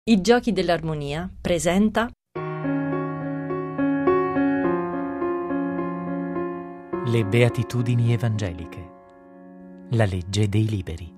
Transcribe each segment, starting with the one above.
I Giochi dell'Armonia presenta Le Beatitudini Evangeliche, la legge dei liberi.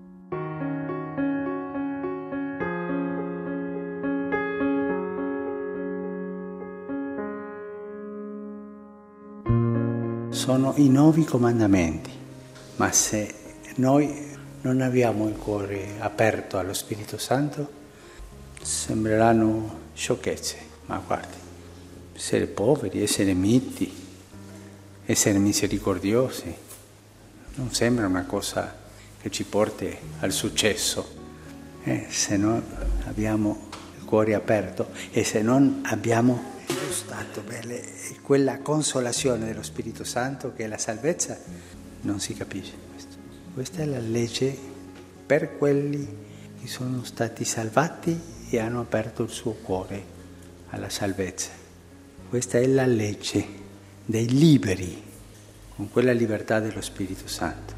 Sono i 9 comandamenti, ma se noi non abbiamo il cuore aperto allo Spirito Santo, sembreranno sciocchezze, ma guardi, essere poveri, essere miti, essere misericordiosi, non sembra una cosa che ci porti al successo, se non abbiamo il cuore aperto e se non abbiamo gustato bene quella consolazione dello Spirito Santo che è la salvezza, non si capisce questo. Questa è la legge per quelli che sono stati salvati e hanno aperto il suo cuore alla salvezza. Questa è la legge dei liberi, con quella libertà dello Spirito Santo.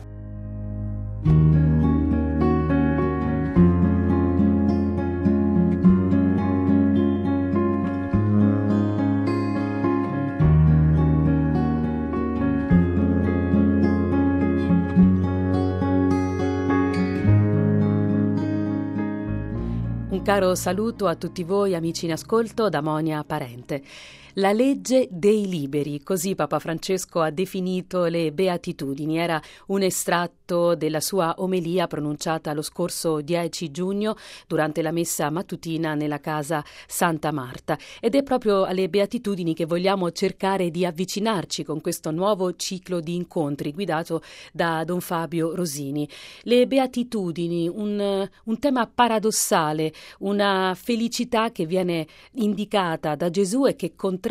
Un caro saluto a tutti voi amici in ascolto da Monia Parente. La legge dei liberi, così Papa Francesco ha definito le beatitudini. Era un estratto della sua omelia pronunciata lo scorso 10 giugno durante la messa mattutina nella casa Santa Marta. Ed è proprio alle beatitudini che vogliamo cercare di avvicinarci con questo nuovo ciclo di incontri guidato da Don Fabio Rosini. Le beatitudini, un tema paradossale, una felicità che viene indicata da Gesù e che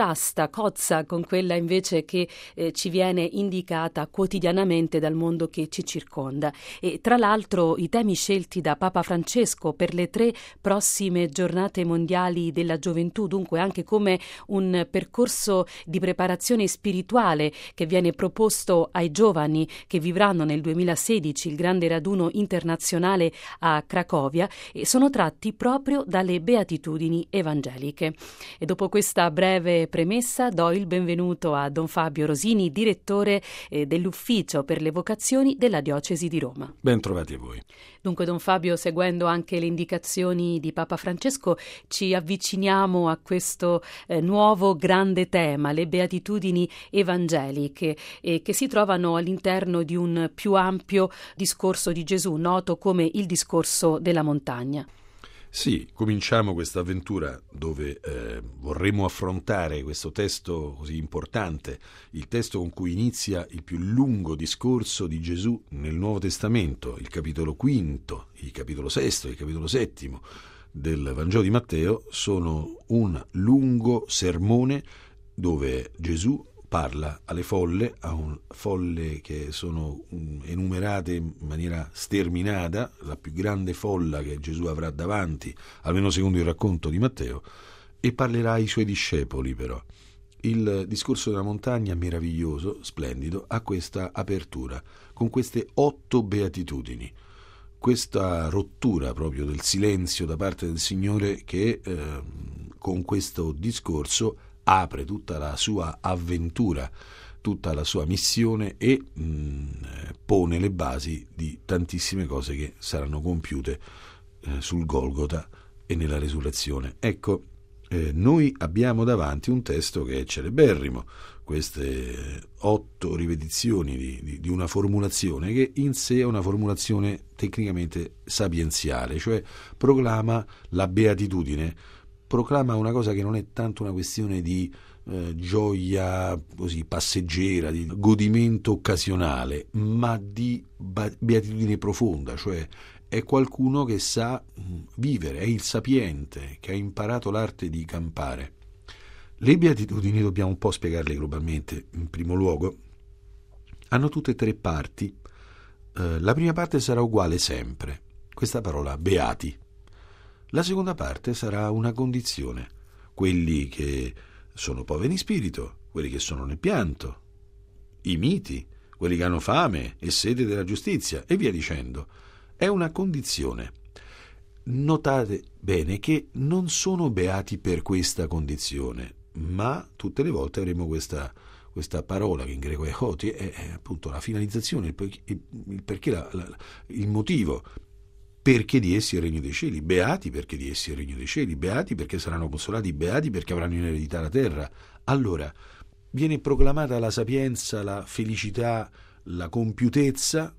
cozza con quella invece che ci viene indicata quotidianamente dal mondo che ci circonda. E tra l'altro i temi scelti da Papa Francesco per le 3 prossime giornate mondiali della gioventù, dunque anche come un percorso di preparazione spirituale che viene proposto ai giovani che vivranno nel 2016 il grande raduno internazionale a Cracovia, sono tratti proprio dalle beatitudini evangeliche. E dopo questa breve premessa do il benvenuto a Don Fabio Rosini, direttore dell'Ufficio per le Vocazioni della Diocesi di Roma. Ben trovati a voi. Dunque, Don Fabio, seguendo anche le indicazioni di Papa Francesco, ci avviciniamo a questo nuovo grande tema, le beatitudini evangeliche, che si trovano all'interno di un più ampio discorso di Gesù, noto come il discorso della montagna. Sì, cominciamo questa avventura dove vorremmo affrontare questo testo così importante, il testo con cui inizia il più lungo discorso di Gesù nel Nuovo Testamento, il capitolo quinto, il capitolo sesto, il capitolo settimo del Vangelo di Matteo, sono un lungo sermone dove Gesù parla alle folle, folle che sono enumerate in maniera sterminata, la più grande folla che Gesù avrà davanti, almeno secondo il racconto di Matteo, e parlerà ai suoi discepoli però. Il discorso della montagna, meraviglioso, splendido, ha questa apertura, con queste 8 beatitudini, questa rottura proprio del silenzio da parte del Signore che con questo discorso apre tutta la sua avventura, tutta la sua missione e pone le basi di tantissime cose che saranno compiute sul Golgota e nella resurrezione. Ecco, noi abbiamo davanti un testo che è celeberrimo, queste 8 ripetizioni di una formulazione che in sé è una formulazione tecnicamente sapienziale, cioè proclama la beatitudine, proclama una cosa che non è tanto una questione di gioia così passeggera, di godimento occasionale, ma di beatitudine profonda, cioè è qualcuno che sa vivere, è il sapiente, che ha imparato l'arte di campare. Le beatitudini dobbiamo un po' spiegarle globalmente. In primo luogo, hanno tutte e 3 parti. La prima parte sarà uguale sempre, questa parola beati. La seconda parte sarà una condizione, quelli che sono poveri in spirito, quelli che sono nel pianto, i miti, quelli che hanno fame e sete della giustizia, e via dicendo. È una condizione. Notate bene che non sono beati per questa condizione, ma tutte le volte avremo questa parola che in greco è hoti, è appunto la finalizzazione, il perché, il motivo. Perché di essi è il regno dei cieli, beati perché di essi è il regno dei cieli, beati perché saranno consolati, beati perché avranno in eredità la terra. Allora, viene proclamata la sapienza, la felicità, la compiutezza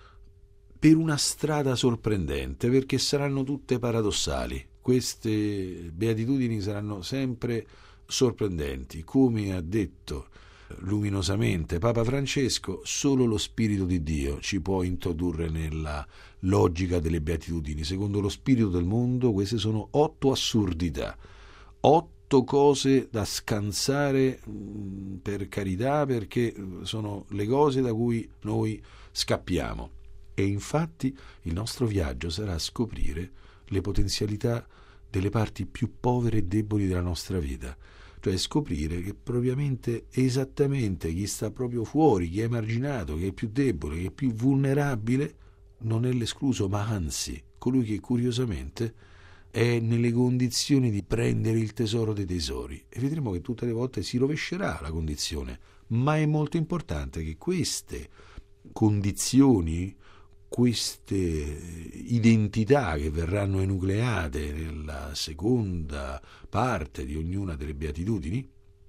per una strada sorprendente, perché saranno tutte paradossali. Queste beatitudini saranno sempre sorprendenti. Come ha detto luminosamente Papa Francesco, solo lo Spirito di Dio ci può introdurre nella logica delle beatitudini. Secondo lo spirito del mondo, queste sono 8 assurdità, 8 cose da scansare, per carità, perché sono le cose da cui noi scappiamo. E infatti il nostro viaggio sarà scoprire le potenzialità delle parti più povere e deboli della nostra vita, cioè scoprire che propriamente, esattamente, chi sta proprio fuori, chi è emarginato, chi è più debole, chi è più vulnerabile, non è l'escluso, ma anzi colui che curiosamente è nelle condizioni di prendere il tesoro dei tesori. E vedremo che tutte le volte si rovescerà la condizione, ma è molto importante che queste condizioni, queste identità che verranno enucleate nella seconda parte di ognuna delle beatitudini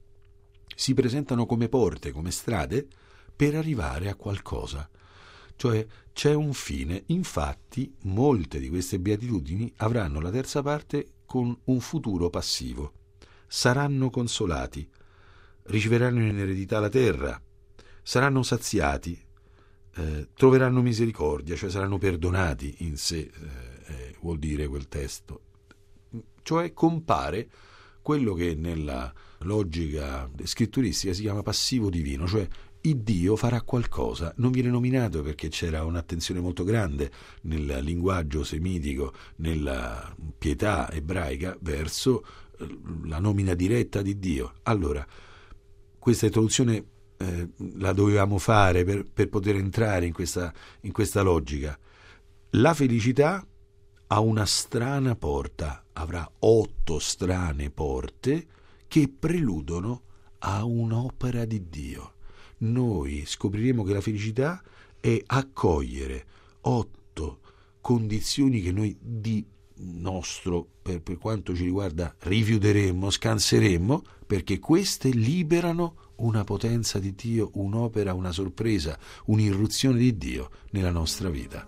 si presentano come porte, come strade per arrivare a qualcosa. Cioè c'è un fine. Infatti molte di queste beatitudini avranno la terza parte con un futuro passivo. Saranno consolati, riceveranno in eredità la terra, saranno saziati, troveranno misericordia, cioè saranno perdonati in sé, vuol dire quel testo. Cioè compare quello che nella logica scritturistica si chiama passivo divino, cioè il Dio farà qualcosa. Non viene nominato perché c'era un'attenzione molto grande nel linguaggio semitico, nella pietà ebraica verso la nomina diretta di Dio. Allora, questa introduzione la dovevamo fare per poter entrare in questa logica. La felicità ha una strana porta, avrà 8 strane porte che preludono a un'opera di Dio. Noi scopriremo che la felicità è accogliere 8 condizioni che noi di nostro, per quanto ci riguarda, rifiuteremmo, scanseremmo, perché queste liberano una potenza di Dio, un'opera, una sorpresa, un'irruzione di Dio nella nostra vita.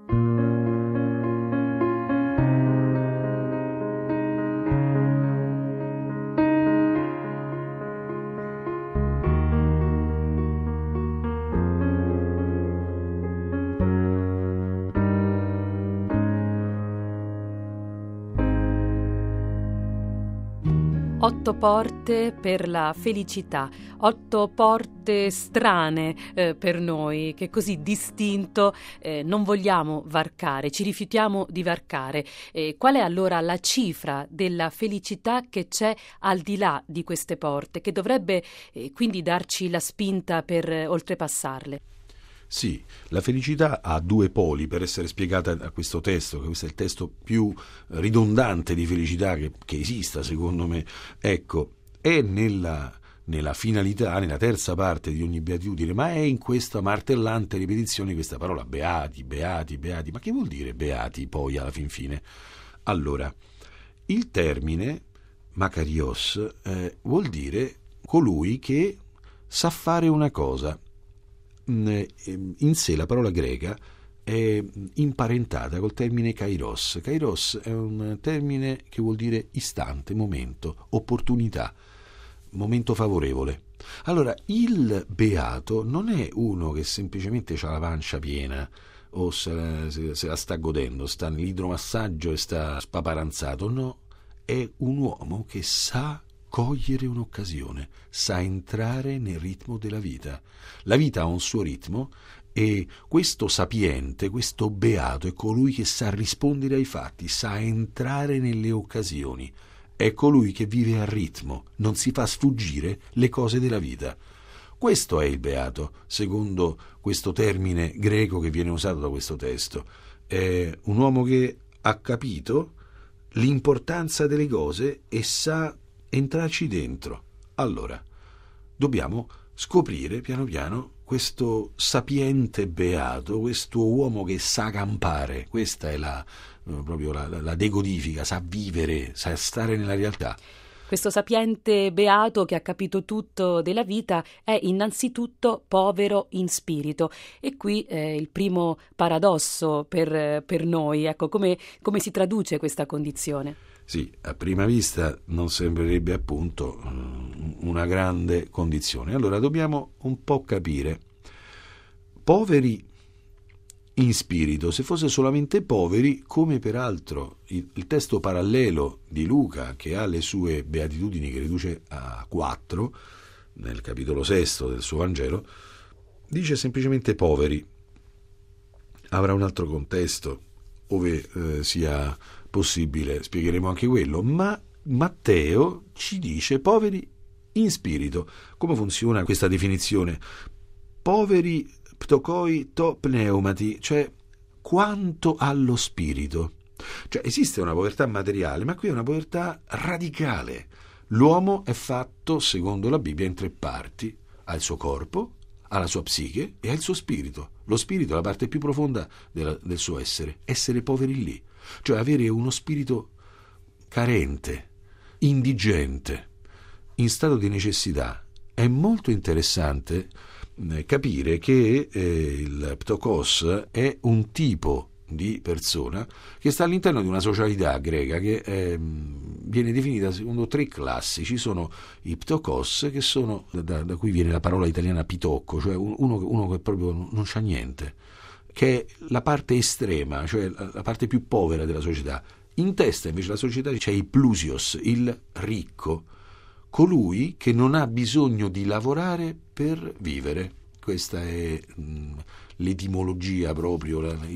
Otto porte per la felicità, 8 porte strane per noi, che così distinto non vogliamo varcare, ci rifiutiamo di varcare. Qual è allora la cifra della felicità che c'è al di là di queste porte, che dovrebbe quindi darci la spinta per oltrepassarle? Sì, la felicità ha 2 poli per essere spiegata da questo testo, che questo è il testo più ridondante di felicità che esista, secondo me. Ecco, è nella finalità, nella terza parte di ogni beatitudine, ma è in questa martellante ripetizione di questa parola beati, beati, beati. Ma che vuol dire beati poi alla fin fine? Allora, il termine makarios vuol dire colui che sa fare una cosa. In sé la parola greca è imparentata col termine kairos. Kairos è un termine che vuol dire istante, momento, opportunità, momento favorevole. Allora, il beato non è uno che semplicemente ha la pancia piena o se la sta godendo, sta nell'idromassaggio e sta spaparanzato. No, è un uomo che sa cogliere un'occasione, sa entrare nel ritmo della vita. La vita ha un suo ritmo e questo sapiente, questo beato è colui che sa rispondere ai fatti, sa entrare nelle occasioni, è colui che vive a ritmo, non si fa sfuggire le cose della vita. Questo è il beato, secondo questo termine greco che viene usato da questo testo. È un uomo che ha capito l'importanza delle cose e sa entrarci dentro. Allora, dobbiamo scoprire piano piano questo sapiente beato, questo uomo che sa campare. Questa è proprio la decodifica, sa vivere, sa stare nella realtà. Questo sapiente beato che ha capito tutto della vita è innanzitutto povero in spirito, e qui è il primo paradosso per noi. Ecco, come si traduce questa condizione? Sì, a prima vista non sembrerebbe appunto una grande condizione. Allora dobbiamo un po' capire. Poveri in spirito, se fosse solamente poveri, come peraltro il testo parallelo di Luca, che ha le sue beatitudini che riduce a 4 nel capitolo 6 del suo Vangelo, dice semplicemente poveri. Avrà un altro contesto ove sia possibile, spiegheremo anche quello, ma Matteo ci dice poveri in spirito. Come funziona questa definizione? Poveri ptokoi to pneumati, cioè quanto allo spirito. Cioè esiste una povertà materiale, ma qui è una povertà radicale. L'uomo è fatto, secondo la Bibbia, in 3 parti: ha il suo corpo, ha la sua psiche e ha il suo spirito. Lo spirito è la parte più profonda del suo essere poveri lì, cioè avere uno spirito carente, indigente, in stato di necessità. È molto interessante capire che il ptokos è un tipo di persona che sta all'interno di una socialità greca che viene definita secondo 3 classi. Ci sono i ptokos, che sono da cui viene la parola italiana pitocco, cioè uno che proprio non c'ha niente, che è la parte estrema, cioè la parte più povera della società. In testa invece la società c'è il plusios, il ricco, colui che non ha bisogno di lavorare per vivere. Questa è l'etimologia proprio,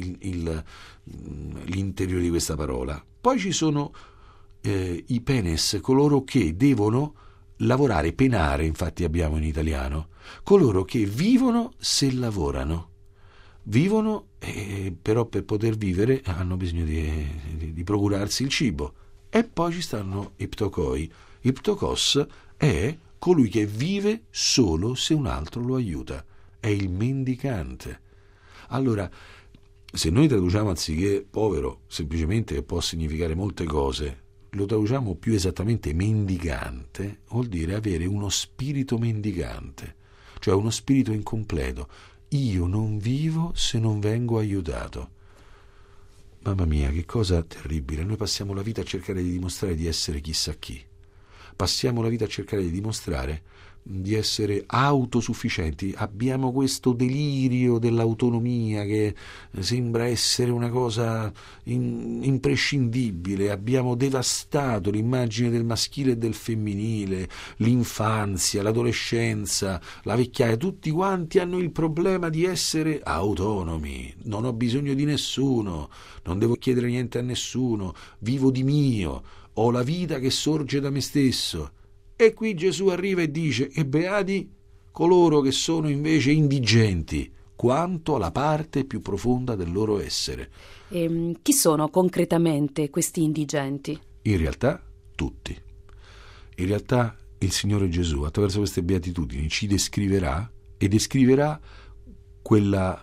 l'interiore di questa parola. Poi ci sono i penes, coloro che devono lavorare, penare, infatti abbiamo in italiano, coloro che vivono se lavorano. Vivono, però per poter vivere hanno bisogno di procurarsi il cibo. E poi ci stanno i ptokoi. Il ptokos è colui che vive solo se un altro lo aiuta. È il mendicante. Allora, se noi traduciamo anziché povero, semplicemente, che può significare molte cose, lo traduciamo più esattamente mendicante, vuol dire avere uno spirito mendicante, cioè uno spirito incompleto. Io non vivo se non vengo aiutato. Mamma mia, che cosa terribile. Noi passiamo la vita a cercare di dimostrare di essere chissà chi. Passiamo la vita a cercare di dimostrare di essere autosufficienti. Abbiamo questo delirio dell'autonomia che sembra essere una cosa imprescindibile. Abbiamo devastato l'immagine del maschile e del femminile, l'infanzia, l'adolescenza, la vecchiaia. Tutti quanti hanno il problema di essere autonomi. Non ho bisogno di nessuno, non devo chiedere niente a nessuno, vivo di mio, ho la vita che sorge da me stesso. E qui Gesù arriva e dice: e beati coloro che sono invece indigenti, quanto alla parte più profonda del loro essere. E chi sono concretamente questi indigenti? In realtà tutti. In realtà il Signore Gesù, attraverso queste beatitudini, ci descriverà e descriverà quella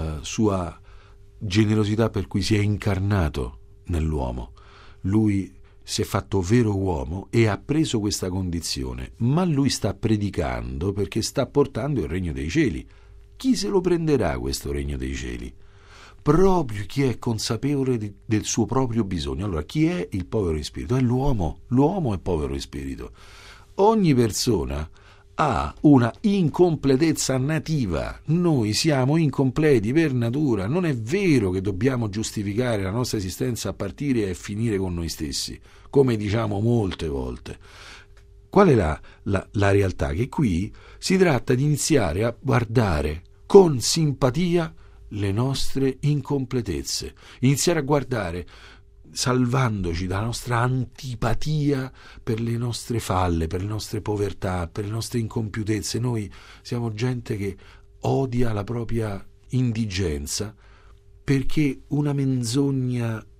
sua generosità per cui si è incarnato nell'uomo. Lui si è fatto vero uomo e ha preso questa condizione, ma lui sta predicando perché sta portando il regno dei cieli. Chi se lo prenderà questo regno dei cieli? Proprio chi è consapevole del suo proprio bisogno. Allora, chi è il povero in spirito? È l'uomo. L'uomo è povero in spirito. Ogni persona ha una incompletezza nativa. Noi siamo incompleti per natura. Non è vero che dobbiamo giustificare la nostra esistenza a partire e finire con noi stessi, come diciamo molte volte. Qual è la realtà? Che qui si tratta di iniziare a guardare con simpatia le nostre incompletezze, iniziare a guardare salvandoci dalla nostra antipatia per le nostre falle, per le nostre povertà, per le nostre incompiutezze. Noi siamo gente che odia la propria indigenza perché una menzogna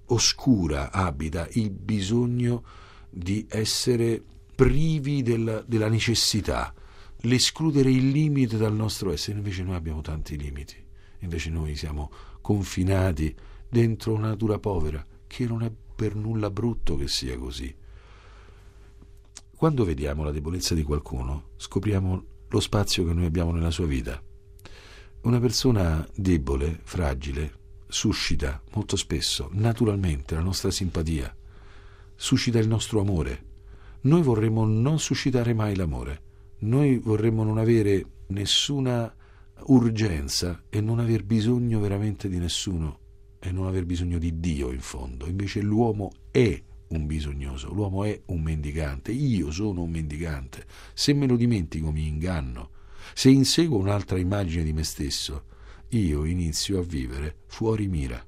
oscura abita il bisogno di essere privi della necessità, l'escludere il limite dal nostro essere. Invece noi abbiamo tanti limiti, invece noi siamo confinati dentro una natura povera, che non è per nulla brutto che sia così. Quando vediamo la debolezza di qualcuno, scopriamo lo spazio che noi abbiamo nella sua vita. Una persona debole, fragile, suscita molto spesso, naturalmente, la nostra simpatia, suscita il nostro amore. Noi vorremmo non suscitare mai l'amore, noi vorremmo non avere nessuna urgenza e non aver bisogno veramente di nessuno e non aver bisogno di Dio in fondo. Invece l'uomo è un bisognoso, l'uomo è un mendicante, io sono un mendicante. Se me lo dimentico mi inganno, se inseguo un'altra immagine di me stesso, io inizio a vivere fuori mira.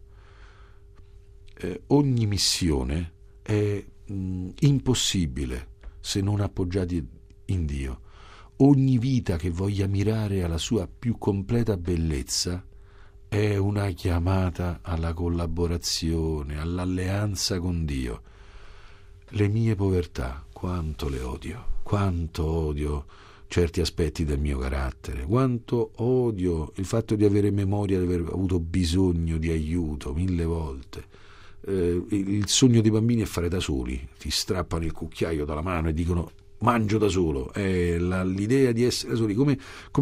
Ogni missione è impossibile se non appoggiati in Dio. Ogni vita che voglia mirare alla sua più completa bellezza è una chiamata alla collaborazione, all'alleanza con Dio. Le mie povertà, quanto le odio, quanto odio certi aspetti del mio carattere, quanto odio il fatto di avere memoria di aver avuto bisogno di aiuto 1000 volte. Il sogno dei bambini è fare da soli, ti strappano il cucchiaio dalla mano e dicono mangio da solo. È l'idea di essere soli come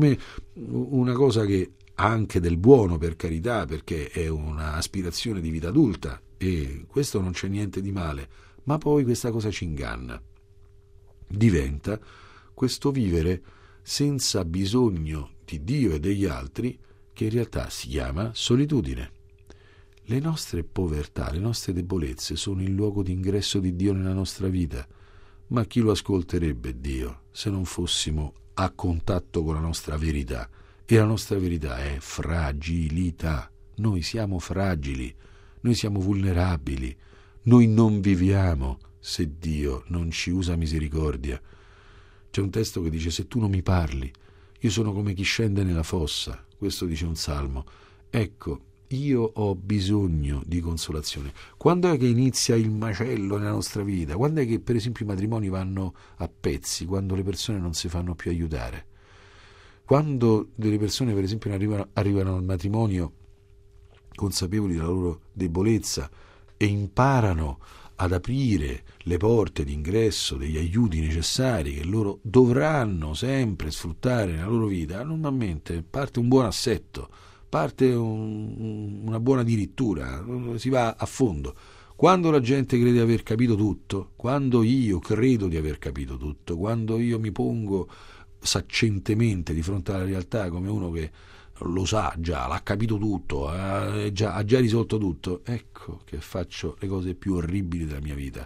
una cosa che ha anche del buono, per carità, perché è una aspirazione di vita adulta e questo non c'è niente di male, ma poi questa cosa ci inganna. Diventa questo vivere senza bisogno di Dio e degli altri, che in realtà si chiama solitudine. Le nostre povertà, le nostre debolezze sono il luogo d'ingresso di Dio nella nostra vita, ma chi lo ascolterebbe Dio se non fossimo a contatto con la nostra verità? E la nostra verità è fragilità. Noi siamo fragili, noi siamo vulnerabili, noi non viviamo se Dio non ci usa misericordia. C'è un testo che dice: se tu non mi parli, io sono come chi scende nella fossa. Questo dice un salmo. Ecco, io ho bisogno di consolazione. Quando è che inizia il macello nella nostra vita? Quando è che, per esempio, i matrimoni vanno a pezzi? Quando le persone non si fanno più aiutare. Quando delle persone, per esempio, arrivano al matrimonio consapevoli della loro debolezza e imparano ad aprire le porte d'ingresso degli aiuti necessari che loro dovranno sempre sfruttare nella loro vita, normalmente parte un buon assetto, parte una buona dirittura, si va a fondo. Quando la gente crede di aver capito tutto, quando io credo di aver capito tutto, quando io mi pongo saccentemente di fronte alla realtà come uno che lo sa già, l'ha capito tutto, ha già risolto tutto, ecco che faccio le cose più orribili della mia vita.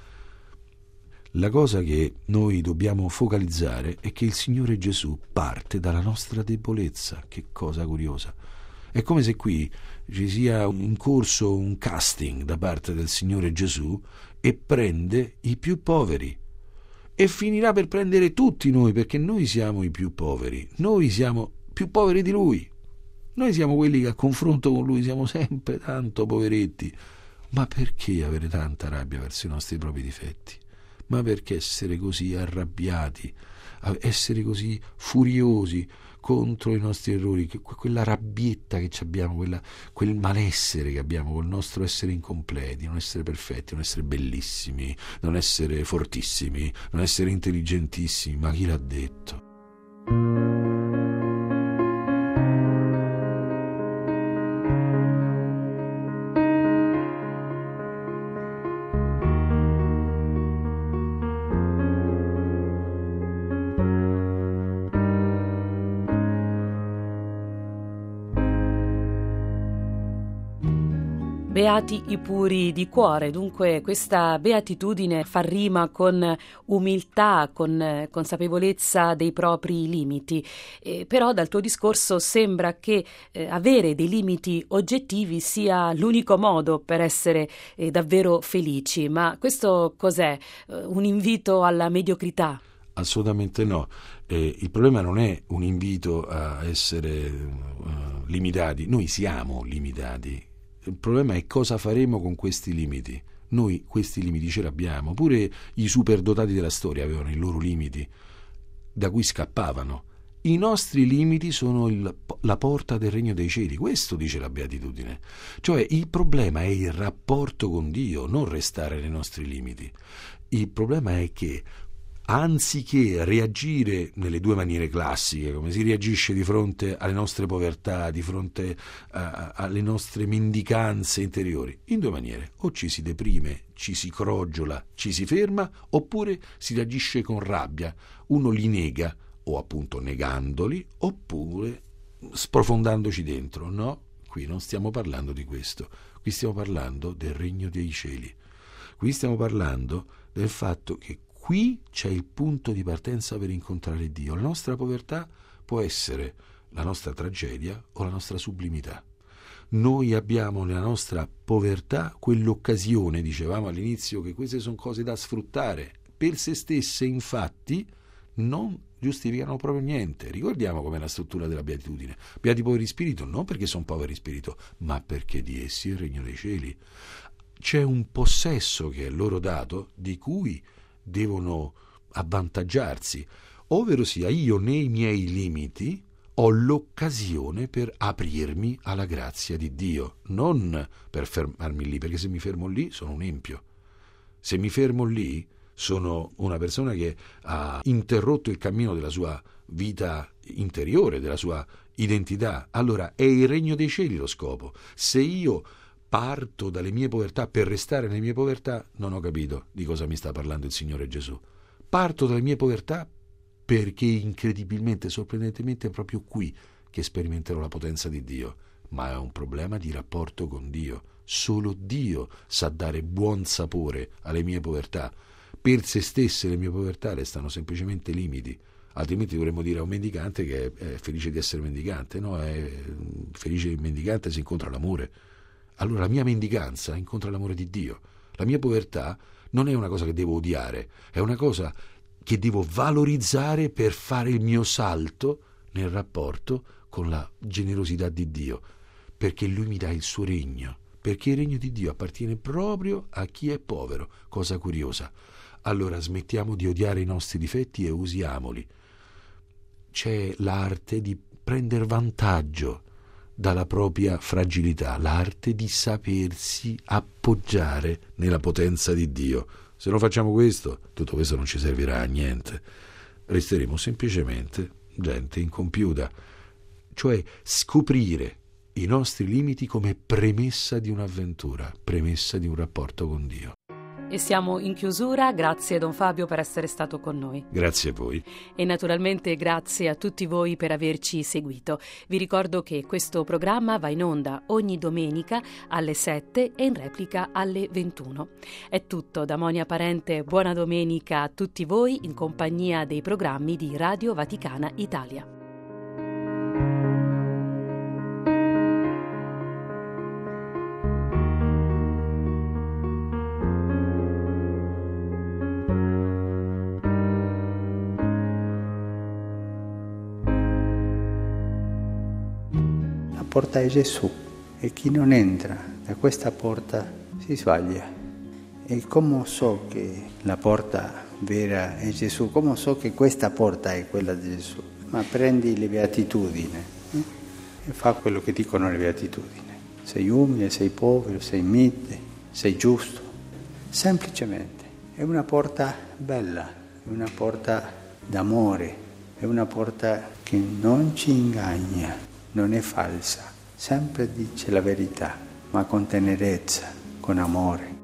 La cosa che noi dobbiamo focalizzare è che il Signore Gesù parte dalla nostra debolezza. Che cosa curiosa. È come se qui ci sia in corso un casting da parte del Signore Gesù e prende i più poveri. E finirà per prendere tutti noi, perché noi siamo i più poveri. Noi siamo più poveri di Lui. Noi siamo quelli che a confronto con Lui siamo sempre tanto poveretti. Ma perché avere tanta rabbia verso i nostri propri difetti? Ma perché essere così arrabbiati, essere così furiosi contro i nostri errori, quella rabbietta che abbiamo, quel malessere che abbiamo col nostro essere incompleti, non essere perfetti, non essere bellissimi, non essere fortissimi, non essere intelligentissimi. Ma chi l'ha detto? Beati i puri di cuore, dunque questa beatitudine fa rima con umiltà, con consapevolezza dei propri limiti, però dal tuo discorso sembra che avere dei limiti oggettivi sia l'unico modo per essere davvero felici, ma questo cos'è? Un invito alla mediocrità? Assolutamente no. Il problema non è un invito a essere limitati, noi siamo limitati. il problema è cosa faremo con questi limiti. Noi questi limiti ce l'abbiamo, pure i superdotati della storia avevano i loro limiti da cui scappavano. I nostri limiti sono la porta del regno dei cieli, questo dice la Beatitudine. Cioè il problema è il rapporto con Dio, non restare nei nostri limiti. Il problema è che anziché reagire nelle due maniere classiche, come si reagisce di fronte alle nostre povertà, di fronte alle nostre mendicanze interiori, in due maniere: o ci si deprime, ci si crogiola, ci si ferma, oppure si reagisce con rabbia, uno li nega, o appunto negandoli, oppure sprofondandoci dentro. No, qui non stiamo parlando di questo, qui stiamo parlando del regno dei cieli, qui stiamo parlando del fatto che qui c'è il punto di partenza per incontrare Dio. La nostra povertà può essere la nostra tragedia o la nostra sublimità. Noi abbiamo nella nostra povertà quell'occasione, dicevamo all'inizio, che queste sono cose da sfruttare. Per se stesse, infatti, non giustificano proprio niente. Ricordiamo com'è la struttura della beatitudine. Beati i poveri spirito, non perché sono poveri spirito, ma perché di essi è il regno dei cieli. C'è un possesso che è loro dato, di cui devono avvantaggiarsi, ovvero sia io nei miei limiti ho l'occasione per aprirmi alla grazia di Dio, non per fermarmi lì, perché se mi fermo lì sono un empio, se mi fermo lì sono una persona che ha interrotto il cammino della sua vita interiore, della sua identità. Allora è il regno dei cieli lo scopo. Se io parto dalle mie povertà per restare nelle mie povertà, non ho capito di cosa mi sta parlando il Signore Gesù. Parto dalle mie povertà perché incredibilmente, sorprendentemente è proprio qui che sperimenterò la potenza di Dio. Ma è un problema di rapporto con Dio. Solo Dio sa dare buon sapore alle mie povertà. Per se stesse le mie povertà restano semplicemente limiti. Altrimenti dovremmo dire a un mendicante che è felice di essere mendicante. No, è felice di mendicante se incontra l'amore. Allora la mia mendicanza incontra l'amore di Dio. La mia povertà non è una cosa che devo odiare, è una cosa che devo valorizzare per fare il mio salto nel rapporto con la generosità di Dio, perché Lui mi dà il suo regno, perché il regno di Dio appartiene proprio a chi è povero, cosa curiosa. Allora smettiamo di odiare i nostri difetti e usiamoli. C'è l'arte di prendere vantaggio dalla propria fragilità, l'arte di sapersi appoggiare nella potenza di Dio. Se non facciamo questo, tutto questo non ci servirà a niente. Resteremo semplicemente gente incompiuta. Cioè scoprire i nostri limiti come premessa di un'avventura, premessa di un rapporto con Dio. E siamo in chiusura, grazie Don Fabio per essere stato con noi. Grazie a voi. E naturalmente grazie a tutti voi per averci seguito. Vi ricordo che questo programma va in onda ogni domenica alle 7 e in replica alle 21. È tutto da Monia Parente, buona domenica a tutti voi in compagnia dei programmi di Radio Vaticana Italia. La porta è Gesù e chi non entra da questa porta si sbaglia. E come so che la porta vera è Gesù, come so che questa porta è quella di Gesù? Ma prendi le beatitudini e fa quello che dicono le beatitudini. Sei umile, sei povero, sei mite, sei giusto. Semplicemente è una porta bella, è una porta d'amore, è una porta che non ci ingagna. Non è falsa, sempre dice la verità, ma con tenerezza, con amore.